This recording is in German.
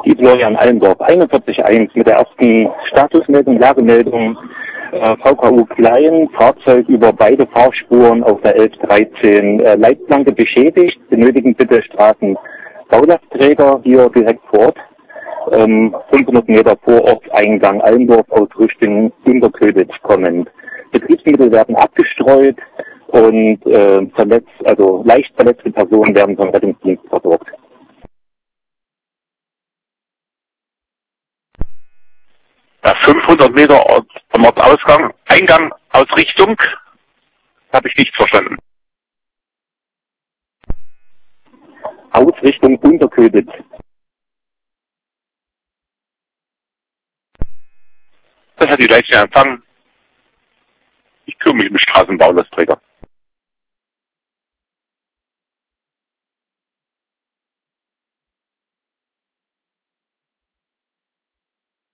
die Florian Allendorf 41.1 mit der ersten Statusmeldung, Lagemeldung, VKU Klein, Fahrzeug über beide Fahrspuren auf der 1113 Leitplanke beschädigt, benötigen bitte Straßenbaulastträger hier direkt vor Ort, 500 Meter vor Ortseingang Allendorf aus Richtung Unterköditz kommend. Betriebsmittel werden abgestreut und leicht verletzte Personen werden vom Rettungsdienst versorgt. Ja, 500 Meter vom Ortsausgang, Eingang, Ausrichtung, habe ich nicht verstanden. Ausrichtung Unterköditz. Das hat die Leitung empfangen. Ich kümmere mich um Straßenbaulastträger.